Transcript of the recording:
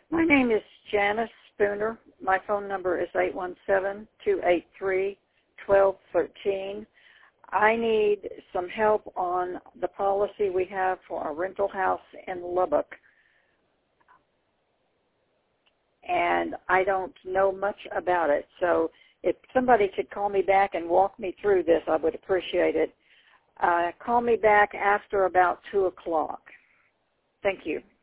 My name is Janice Spooner. My phone number is 817-283-1213. I need some help on the policy we have for a rental house in Lubbock. And I don't know much about it. So if somebody could call me back and walk me through this, I would appreciate it. Call me back after about 2 o'clock. Thank you.